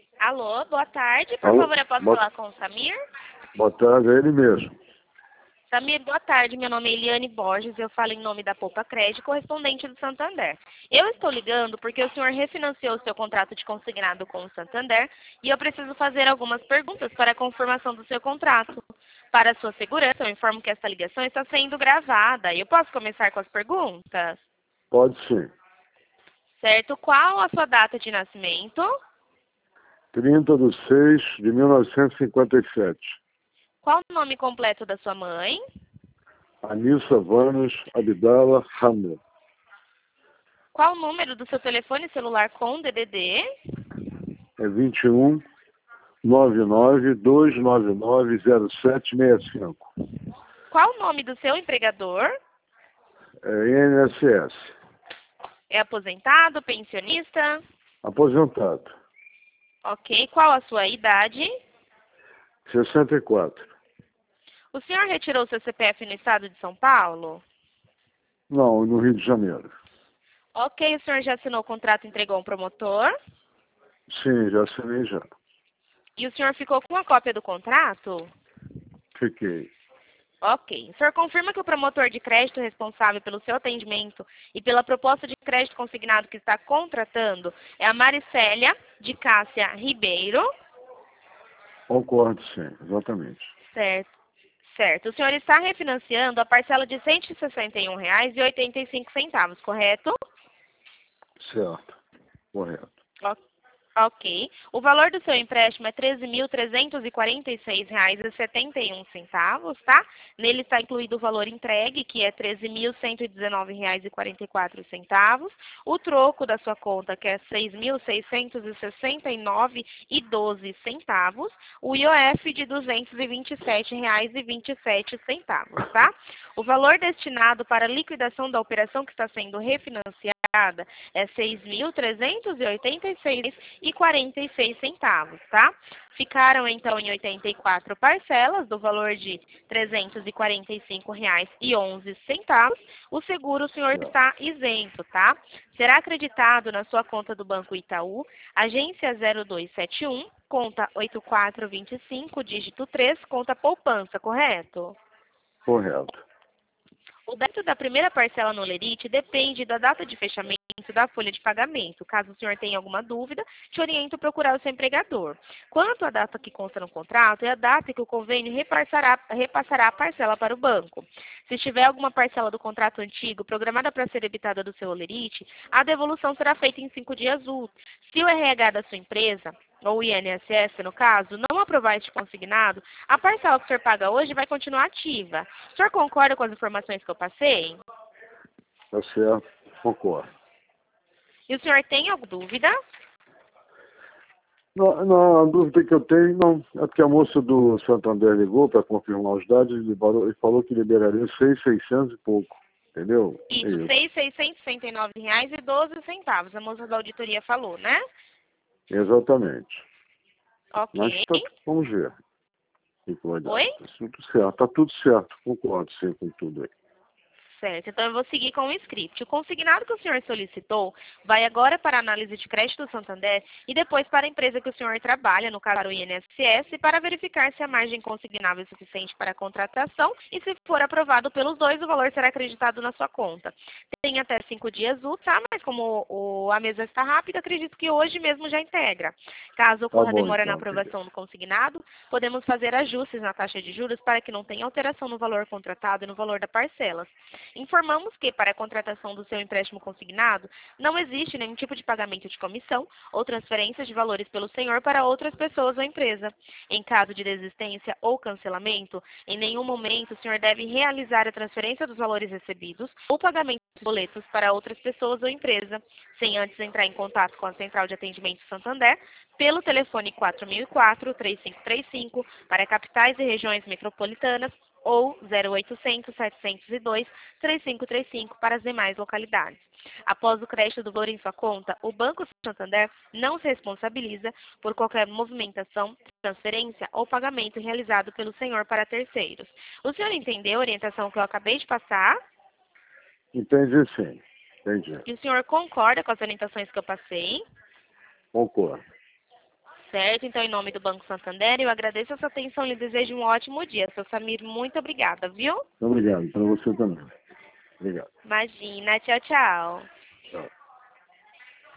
Alô, boa tarde. Por Alô? favor, eu posso falar com o Samir? Boa tarde, é ele mesmo. Samir, boa tarde. Meu nome é Eliane Borges. Eu falo em nome da Poupa Crédito, correspondente do Santander. Eu estou ligando porque o senhor refinanciou o seu contrato de consignado com o Santander e eu preciso fazer algumas perguntas para a confirmação do seu contrato. Para a sua segurança, eu informo que esta ligação está sendo gravada. Eu posso começar com as perguntas? Pode sim. Certo. Qual a sua data de nascimento? 30/6/1957. Qual o nome completo da sua mãe? Anissa Vanos Abdala Hamlet. Qual o número do seu telefone celular com DDD? É 21/99/299/0765. Qual o nome do seu empregador? É INSS. É aposentado, pensionista? Aposentado. Ok. Qual a sua idade? 64. O senhor retirou seu CPF no estado de São Paulo? Não, no Rio de Janeiro. Ok. O senhor já assinou o contrato e entregou um promotor? Sim, já assinei já. E o senhor ficou com a cópia do contrato? Fiquei. Ok. O senhor confirma que o promotor de crédito responsável pelo seu atendimento e pela proposta de crédito consignado que está contratando é a Maricélia de Cássia Ribeiro? Concordo, sim, exatamente. Certo. Certo. O senhor está refinanciando a parcela de R$ 161,85, correto? Certo. Correto. O- Ok. O valor do seu empréstimo é R$ 13.346,71, tá? Nele está incluído o valor entregue, que é R$ 13.119,44. O troco da sua conta, que é R$ 6.669,12. O IOF de R$ 227,27, tá? O valor destinado para a liquidação da operação que está sendo refinanciada é R$ 6.386,46, tá? Ficaram, então, em 84 parcelas, do valor de R$ 345,11. O seguro, o senhor Certo. está isento, tá? Será acreditado na sua conta do Banco Itaú, agência 0271, conta 8425, dígito 3, conta poupança, correto? Correto. O débito da primeira parcela no Lerite depende da data de fechamento da folha de pagamento. Caso o senhor tenha alguma dúvida, te oriento a procurar o seu empregador. Quanto à data que consta no contrato, é a data que o convênio repassará a parcela para o banco. Se tiver alguma parcela do contrato antigo programada para ser debitada do seu Olerite, a devolução será feita em 5 dias úteis. Se o RH da sua empresa, ou o INSS, no caso, não aprovar este consignado, a parcela que o senhor paga hoje vai continuar ativa. O senhor concorda com as informações que eu passei? Tá certo. Concordo. E o senhor tem alguma dúvida? Não, não, a dúvida que eu tenho, não, é porque a moça do Santander ligou para confirmar os dados e falou que liberaria 6.600 e pouco, entendeu? É Isso, isso. R$ 6.669,12. A moça da auditoria falou, né? Exatamente. Mas Ok. vamos ver o que vai dar. Oi? Tá tudo certo, tá tudo certo. Concordo sim com tudo aí. Certo, então eu vou seguir com o script. O consignado que o senhor solicitou vai agora para a análise de crédito do Santander e depois para a empresa que o senhor trabalha, no caso para o INSS, para verificar se a margem consignável é suficiente para a contratação e se for aprovado pelos dois, o valor será acreditado na sua conta. Tem até 5 dias úteis, tá? Mas como a mesa está rápida, acredito que hoje mesmo já integra. Caso Tá ocorra bom demora na então, aprovação querido. do consignado, podemos fazer ajustes na taxa de juros para que não tenha alteração no valor contratado e no valor da parcela. Informamos que, para a contratação do seu empréstimo consignado, não existe nenhum tipo de pagamento de comissão ou transferência de valores pelo senhor para outras pessoas ou empresa. Em caso de desistência ou cancelamento, em nenhum momento o senhor deve realizar a transferência dos valores recebidos ou pagamento dos boletos para outras pessoas ou empresa, sem antes entrar em contato com a Central de Atendimento Santander pelo telefone 4004-3535 para capitais e regiões metropolitanas ou 0800 702 3535 para as demais localidades. Após o crédito do valor em sua conta, o Banco Santander não se responsabiliza por qualquer movimentação, transferência ou pagamento realizado pelo senhor para terceiros. O senhor entendeu a orientação que eu acabei de passar? Entendi sim. Entendi. E o senhor concorda com as orientações que eu passei? Concordo. Certo, então em nome do Banco Santander, eu agradeço a sua atenção e lhe desejo um ótimo dia. Seu Samir, muito obrigada, viu? Obrigado, para você também. Obrigado. Imagina, tchau, tchau.